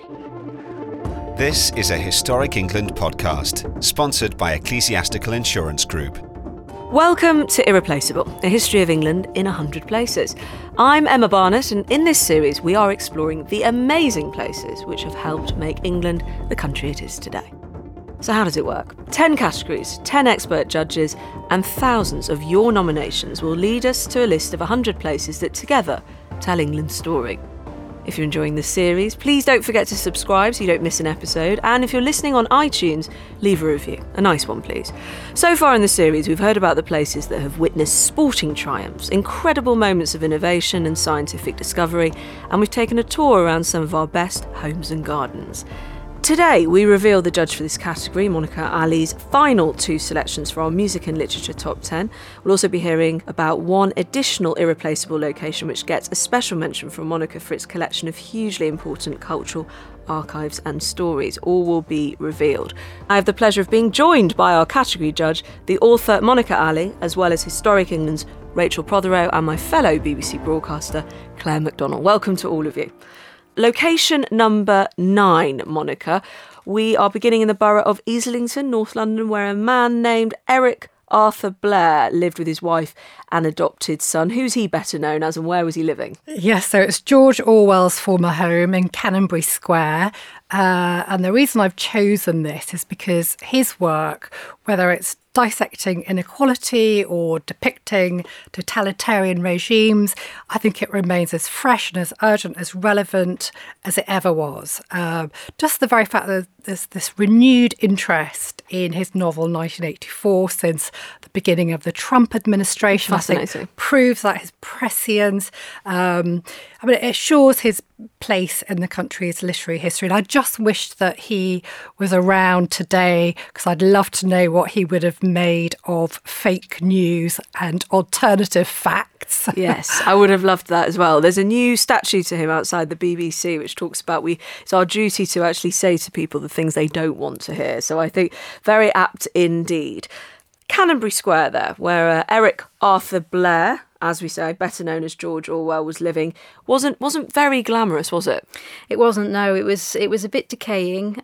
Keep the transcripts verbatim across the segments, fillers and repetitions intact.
This is a Historic England podcast, sponsored by Ecclesiastical Insurance Group. Welcome to Irreplaceable, a history of England in a hundred places. I'm Emma Barnett, and in this series we are exploring the amazing places which have helped make England the country it is today. So how does it work? Ten categories, ten expert judges, and thousands of your nominations will lead us to a list of a hundred places that together tell England's story. If you're enjoying this series, please don't forget to subscribe so you don't miss an episode. And if you're listening on iTunes, leave a review. A nice one, please. So far in the series, we've heard about the places that have witnessed sporting triumphs, incredible moments of innovation and scientific discovery, and we've taken a tour around some of our best homes and gardens. Today, we reveal the judge for this category, Monica Ali's final two selections for our Music and Literature Top ten. We'll also be hearing about one additional irreplaceable location which gets a special mention from Monica for its collection of hugely important cultural archives and stories. All will be revealed. I have the pleasure of being joined by our category judge, the author Monica Ali, as well as Historic England's Rachel Prothero and my fellow B B C broadcaster, Claire McDonnell. Welcome to all of you. Location number nine, Monica. We are beginning in the borough of Islington, North London, where a man named Eric Arthur Blair lived with his wife and adopted son. Who's he better known as, and where was he living? Yes, so it's George Orwell's former home in Canonbury Square. Uh, and the reason I've chosen this is because his work, whether it's dissecting inequality or depicting totalitarian regimes, I think it remains as fresh and as urgent, as relevant as it ever was. Uh, just the very fact that there's this renewed interest in his novel nineteen eighty-four since the beginning of the Trump administration, I think, proves that his prescience. Um, I mean, it assures his place in the country's literary history. And I just wished that he was around today, because I'd love to know what he would have made of fake news and alternative facts. Yes, I would have loved that as well. There's a new statue to him outside the B B C which talks about we it's our duty to actually say to people the things they don't want to hear. So I think very apt indeed. Canonbury Square there, where uh, Eric Arthur Blair, as we say, better known as George Orwell, was living, wasn't wasn't very glamorous, was it? It wasn't, no. It was it was a bit decaying.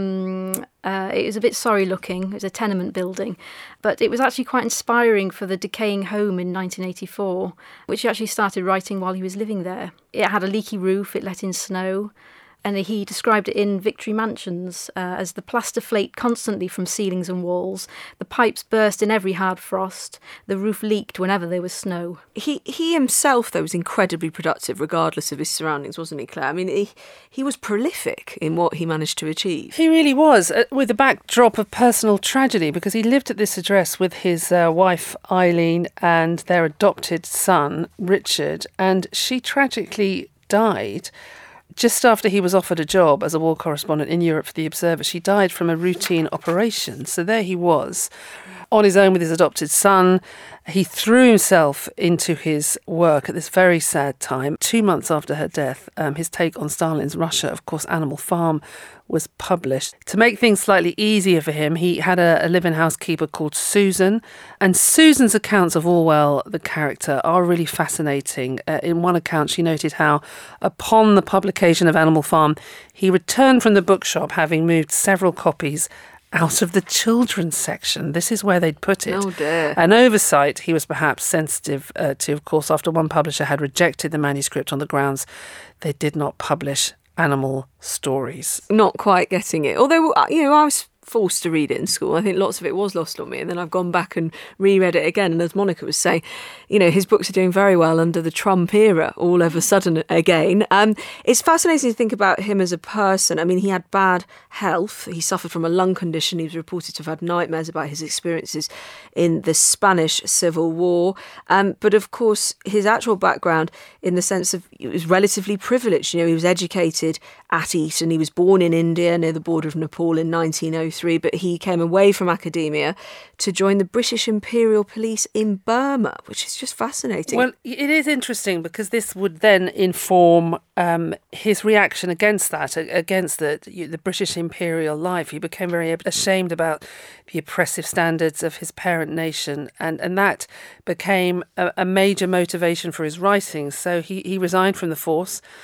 Um, uh, it was a bit sorry looking. It was a tenement building. But it was actually quite inspiring for the decaying home in nineteen eighty-four, which he actually started writing while he was living there. It had a leaky roof, it let in snow. And he described it in Victory Mansions uh, as the plaster flaked constantly from ceilings and walls. The pipes burst in every hard frost. The roof leaked whenever there was snow. He he himself, though, was incredibly productive regardless of his surroundings, wasn't he, Claire? I mean, he, he was prolific in what he managed to achieve. He really was, uh, with a backdrop of personal tragedy, because he lived at this address with his uh, wife, Eileen, and their adopted son, Richard, and she tragically died just after he was offered a job as a war correspondent in Europe for The Observer. She died from a routine operation. So there he was, on his own with his adopted son. He threw himself into his work at this very sad time. Two months after her death, um, his take on Stalin's Russia, of course, Animal Farm, was published. To make things slightly easier for him, he had a, a live-in housekeeper called Susan. And Susan's accounts of Orwell, the character, are really fascinating. Uh, in one account, she noted how, upon the publication of Animal Farm, he returned from the bookshop having moved several copies out of the children's section. This is where they'd put it. Oh dear. An oversight he was perhaps sensitive uh, to, of course, after one publisher had rejected the manuscript on the grounds they did not publish animal stories. Not quite getting it. Although, you know, I was forced to read it in school. I think lots of it was lost on me, and then I've gone back and reread it again. And as Monica was saying, you know, his books are doing very well under the Trump era all of a sudden again. Um, it's fascinating to think about him as a person. I mean, he had bad health. He suffered from a lung condition. He was reported to have had nightmares about his experiences in the Spanish Civil War. Um, but of course, his actual background, in the sense of, he was relatively privileged. You know, he was educated at Eton. He was born in India near the border of Nepal in nineteen oh three, but he came away from academia to join the British Imperial Police in Burma, which is just fascinating. Well, it is interesting because this would then inform um, his reaction against that, against the the British imperial life. He became very ashamed about the oppressive standards of his parent nation, and, and that became a, a major motivation for his writings. So he, he resigned from the force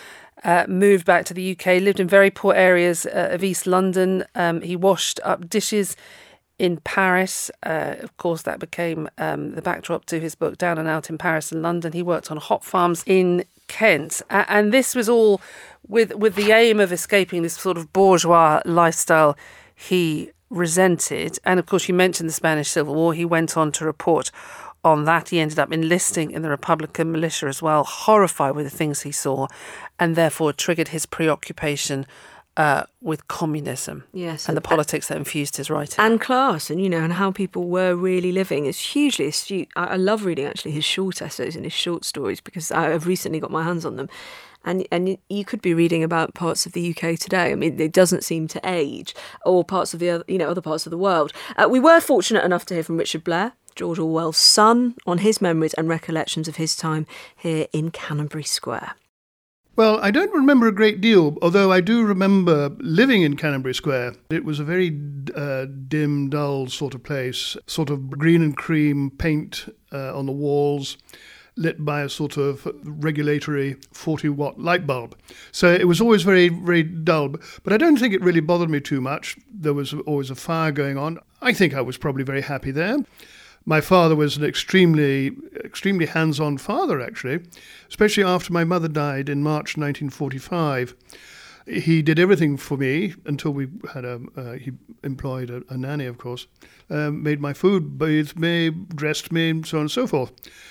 uh, moved back to the U K, lived in very poor areas uh, of East London. Um, he washed up dishes in Paris. Uh, of course, that became um, the backdrop to his book Down and Out in Paris and London. He worked on hop farms in Kent. Uh, and this was all with, with the aim of escaping this sort of bourgeois lifestyle he resented. And of course, you mentioned the Spanish Civil War. He went on to report on that. He ended up enlisting in the Republican militia as well, horrified with the things he saw, and therefore triggered his preoccupation uh, with communism. Yes, and the politics that infused his writing. And class, and, you know, and how people were really living. It's hugely astute. I, I love reading, actually, his short essays and his short stories, because I've recently got my hands on them. And and you could be reading about parts of the U K today. I mean, it doesn't seem to age, or parts of the other, you know, other parts of the world. Uh, we were fortunate enough to hear from Richard Blair, George Orwell's son, on his memories and recollections of his time here in Canonbury Square. Well, I don't remember a great deal, although I do remember living in Canonbury Square. It was a very uh, dim, dull sort of place, sort of green and cream paint uh, on the walls, lit by a sort of regulatory forty watt light bulb. So it was always very, very dull. But I don't think it really bothered me too much. There was always a fire going on. I think I was probably very happy there. My father was an extremely, extremely hands-on father, actually, especially after my mother died in March nineteen forty-five. He did everything for me until we had a, uh, he employed a, a nanny, of course, um, made my food, bathed me, dressed me, and so on and so forth.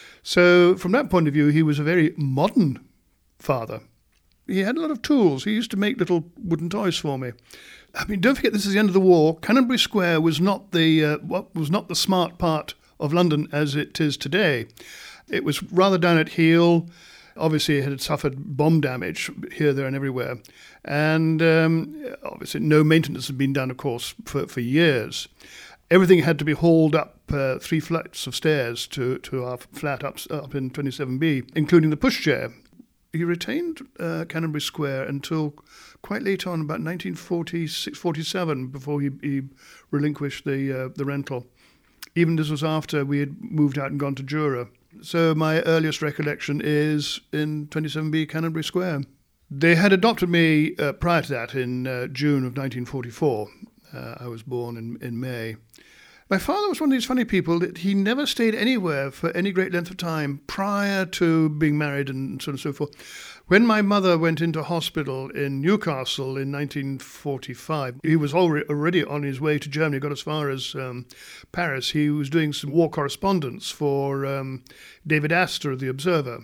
So from that point of view, he was a very modern father. He had a lot of tools. He used to make little wooden toys for me. I mean, don't forget, this is the end of the war. Canonbury Square was not the uh, what was not the smart part of London as it is today. It was rather down at heel. Obviously, it had suffered bomb damage here, there, and everywhere. And um, obviously, no maintenance had been done, of course, for, for years. Everything had to be hauled up uh, three flights of stairs to, to our flat up, up in twenty-seven B, including the pushchair. He retained uh, Canonbury Square until quite late on, about nineteen forty-six, forty-seven, before he, he relinquished the uh, the rental. Even this was after we had moved out and gone to Jura. So my earliest recollection is in twenty-seven B Canonbury Square. They had adopted me uh, prior to that in uh, June of nineteen forty-four. Uh, I was born in, in May. My father was one of these funny people that he never stayed anywhere for any great length of time prior to being married and so on and so forth. When my mother went into hospital in Newcastle in nineteen forty-five, he was already, already on his way to Germany, got as far as um, Paris. He was doing some war correspondence for um, David Astor of The Observer.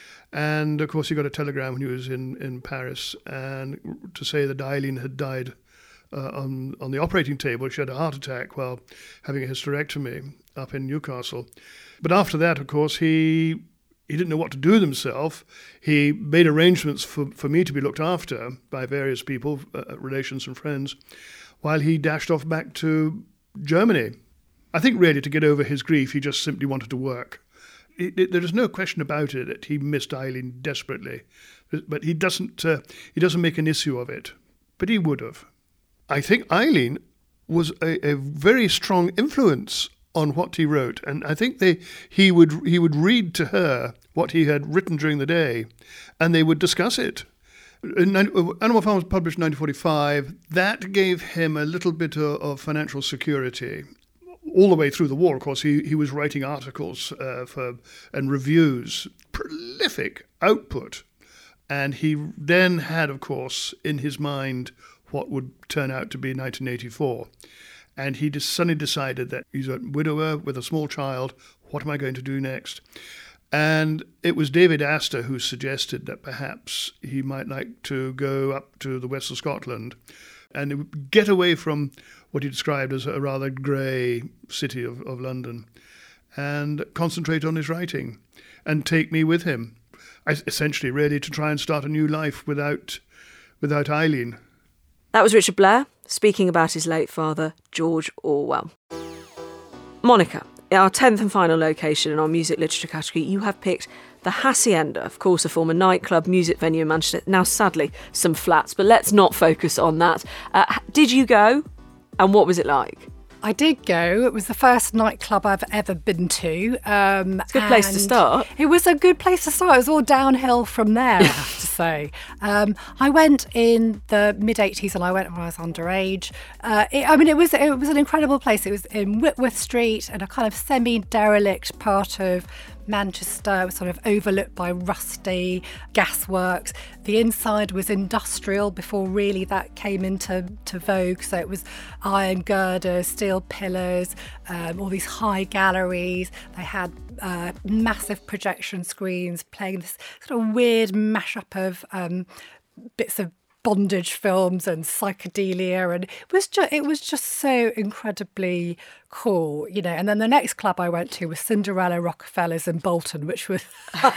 And, of course, he got a telegram when he was in, in Paris and to say that Eileen had died Uh, on, on the operating table. She had a heart attack while having a hysterectomy up in Newcastle. But after that, of course, he he didn't know what to do with himself. He made arrangements for, for me to be looked after by various people, uh, relations and friends, while he dashed off back to Germany. I think really to get over his grief, he just simply wanted to work. It, it, there is no question about it that he missed Eileen desperately. But he doesn't, uh, he doesn't make an issue of it. But he would have. I think Eileen was a, a very strong influence on what he wrote, and I think they he would he would read to her what he had written during the day, and they would discuss it. In, Animal Farm was published in nineteen forty-five. That gave him a little bit of, of financial security. All the way through the war, of course, he, he was writing articles uh, for and reviews, prolific output, and he then had, of course, in his mind what would turn out to be nineteen eighty-four. And he just suddenly decided that he's a widower with a small child. What am I going to do next? And it was David Astor who suggested that perhaps he might like to go up to the west of Scotland and get away from what he described as a rather grey city of, of London and concentrate on his writing and take me with him, essentially really to try and start a new life without without Eileen. That was Richard Blair speaking about his late father, George Orwell. Monica, our tenth and final location in our music literature category, you have picked the Hacienda, of course, a former nightclub, music venue in Manchester. Now, sadly, some flats, but let's not focus on that. Uh, did you go? And what was it like? I did go. It was the first nightclub I've ever been to. Um, it's a good place to start. It was a good place to start. It was all downhill from there, I have to say. Um, I went in the mid eighties and I went when I was underage. Uh, it, I mean, it was it was an incredible place. It was in Whitworth Street in a kind of semi-derelict part of Manchester. It was sort of overlooked by rusty gasworks. The inside was industrial before really that came into to vogue. So it was iron girders, steel pillars, um, all these high galleries. They had uh, massive projection screens playing this sort of weird mashup of um, bits of bondage films and psychedelia, and it was just it was just so incredibly cool, you know. And then the next club I went to was Cinderella Rockefellers in Bolton, which was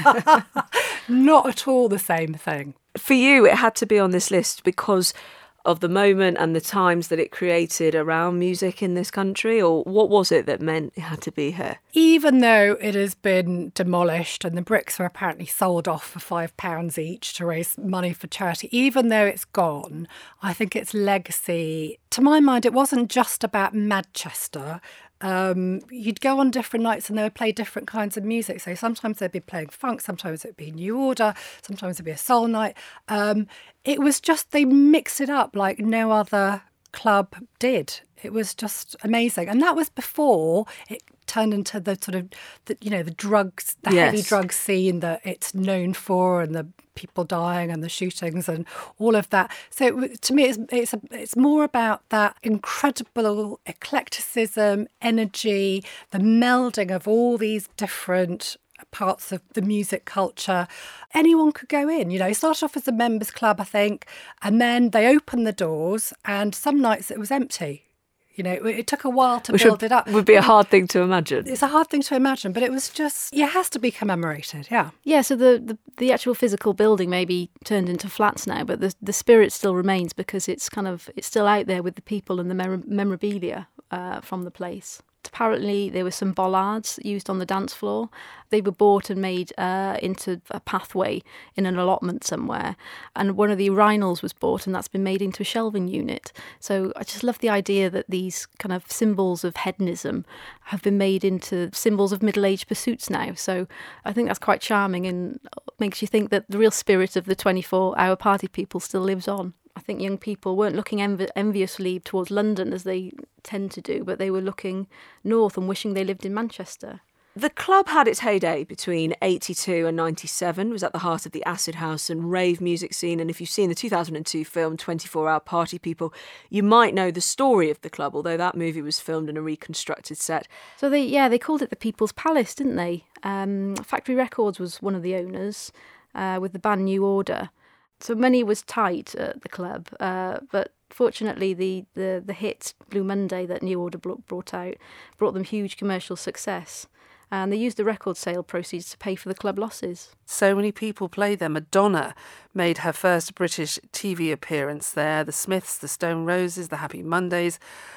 not at all the same thing. For you, it had to be on this list because of the moment and the times that it created around music in this country, or what was it that meant it had to be here? Even though it has been demolished and the bricks were apparently sold off for five pounds each to raise money for charity, even though it's gone, I think its legacy, to my mind, it wasn't just about Manchester. Um, you'd go on different nights and they would play different kinds of music. So sometimes they'd be playing funk, sometimes it'd be New Order, sometimes it'd be a soul night. Um, it was just, they mixed it up like no other club did. It was just amazing. And that was before it turned into the sort of, the, you know, the drugs, the yes. heavy drug scene that it's known for, and the people dying and the shootings and all of that. So it, to me, it's it's, a, it's more about that incredible eclecticism, energy, the melding of all these different parts of the music culture. Anyone could go in, you know. It started off as a members club, I think, and then they opened the doors, and some nights it was empty. You know, it, it took a while to Which build would, it up. would be a hard thing to imagine. It's a hard thing to imagine, but it was just, it has to be commemorated, yeah. Yeah, so the, the, the actual physical building may be turned into flats now, but the the spirit still remains because it's kind of, it's still out there with the people and the mer- memorabilia uh, from the place. Apparently there were some bollards used on the dance floor. They were bought and made uh, into a pathway in an allotment somewhere. And one of the urinals was bought and that's been made into a shelving unit. So I just love the idea that these kind of symbols of hedonism have been made into symbols of middle-aged pursuits now. So I think that's quite charming and makes you think that the real spirit of the twenty-four hour party people still lives on. I think young people weren't looking envi- enviously towards London as they tend to do, but they were looking north and wishing they lived in Manchester. The club had its heyday between eighty-two and ninety-seven. It was at the heart of the acid house and rave music scene. And if you've seen the two thousand two film twenty-four hour Party People, you might know the story of the club, although that movie was filmed in a reconstructed set. So they, yeah, they called it the People's Palace, didn't they? Um, Factory Records was one of the owners uh, with the band New Order. So money was tight at the club, uh, but fortunately the, the, the hit Blue Monday that New Order brought out brought them huge commercial success. And they used the record sale proceeds to pay for the club losses. So many people played there. Madonna made her first British T V appearance there. The Smiths, the Stone Roses, the Happy Mondays,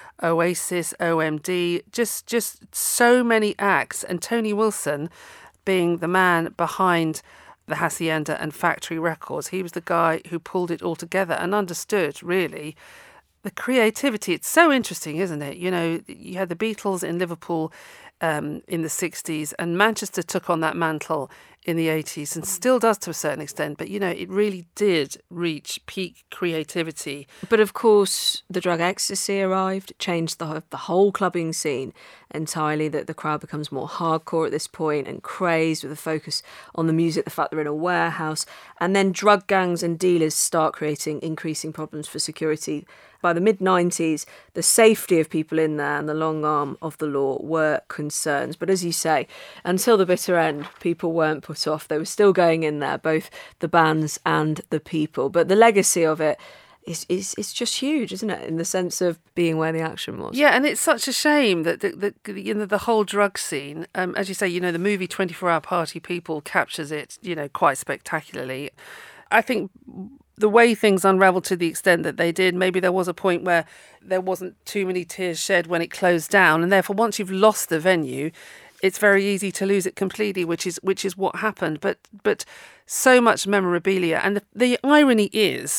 Oasis, O M D, just just so many acts. And Tony Wilson being the man behind the Hacienda and Factory Records. He was the guy who pulled it all together and understood, really, the creativity. It's so interesting, isn't it? You know, you had the Beatles in Liverpool um, in the sixties, and Manchester took on that mantle in the eighties and still does to a certain extent. But, you know, it really did reach peak creativity. But of course, the drug ecstasy arrived, changed the, the whole clubbing scene entirely, that the crowd becomes more hardcore at this point and crazed with a focus on the music, the fact they're in a warehouse. And then drug gangs and dealers start creating increasing problems for security. By the mid nineties, the safety of people in there and the long arm of the law were concerns. But as you say, until the bitter end, people weren't put off. They were still going in there, both the bands and the people. But the legacy of it is is is just huge, isn't it? In the sense of being where the action was. Yeah, and it's such a shame that the, the you know the whole drug scene, um, as you say, you know, the movie twenty-four hour Party People captures it, you know, quite spectacularly. I think the way things unravelled to the extent that they did, maybe there was a point where there wasn't too many tears shed when it closed down, and therefore once you've lost the venue, it's very easy to lose it completely, which is which is what happened. But but so much memorabilia, and the, the irony is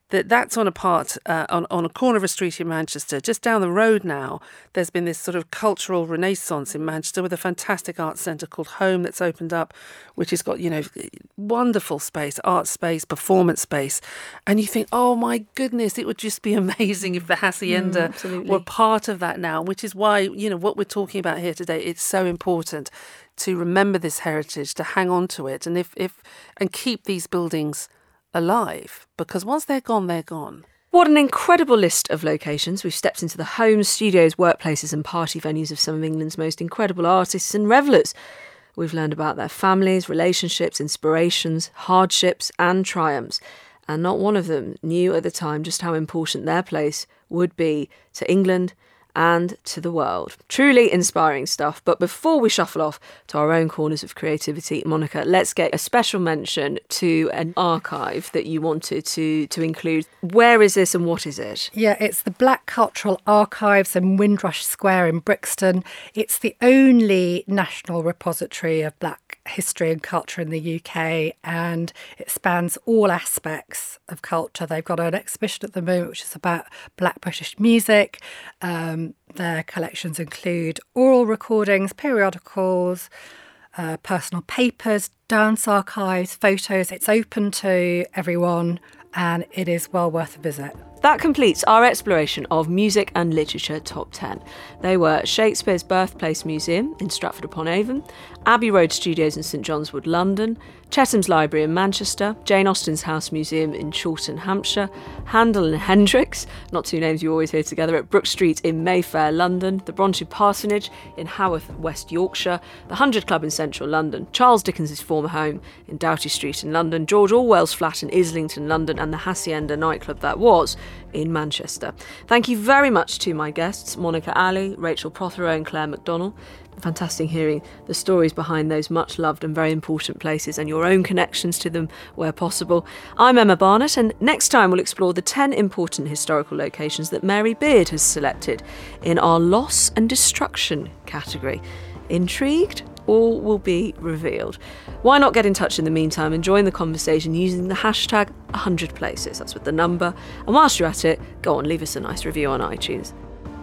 that that's on a part, uh, on, on a corner of a street in Manchester. Just down the road now, there's been this sort of cultural renaissance in Manchester with a fantastic arts centre called Home that's opened up, which has got, you know, wonderful space, art space, performance space. And you think, oh my goodness, it would just be amazing if the Hacienda mm, were part of that now, which is why, you know, what we're talking about here today, it's so important to remember this heritage, to hang on to it, and if, if and keep these buildings alive, because once they're gone, they're gone. What an incredible list of locations. We've stepped into the homes, studios, workplaces and party venues of some of England's most incredible artists and revellers. We've learned about their families, relationships, inspirations, hardships and triumphs. And not one of them knew at the time just how important their place would be to England and to the world. Truly inspiring stuff. But before we shuffle off to our own corners of creativity, Monica, let's get a special mention to an archive that you wanted to, to include. Where is this and what is it? Yeah, it's the Black Cultural Archives in Windrush Square in Brixton. It's the only national repository of Black history and culture in the U K, and it spans all aspects of culture. They've got an exhibition at the moment which is about Black British music. Um, their collections include oral recordings, periodicals, uh, personal papers, dance archives, photos. It's open to everyone and it is well worth a visit. That completes our exploration of Music and Literature Top ten. They were Shakespeare's Birthplace Museum in Stratford-upon-Avon, Abbey Road Studios in St John's Wood, London, Chetham's Library in Manchester, Jane Austen's House Museum in Chawton, Hampshire, Handel and Hendricks, not two names you always hear together, at Brook Street in Mayfair, London, the Bronte Parsonage in Haworth, West Yorkshire, the Hundred Club in central London, Charles Dickens' former home in Doughty Street in London, George Orwell's flat in Islington, London, and the Hacienda nightclub that was in Manchester. Thank you very much to my guests, Monica Ali, Rachel Prothero and Claire McDonnell. Fantastic hearing the stories behind those much loved and very important places and your own connections to them where possible. I'm Emma Barnett, and next time we'll explore the ten important historical locations that Mary Beard has selected in our Loss and Destruction category. Intrigued? All will be revealed. Why not get in touch in the meantime and join the conversation using the hashtag one hundred places. That's with the number. And whilst you're at it, go on, leave us a nice review on iTunes.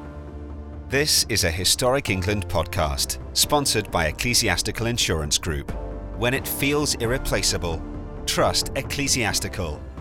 This is a Historic England podcast, sponsored by Ecclesiastical Insurance Group. When it feels irreplaceable, trust Ecclesiastical.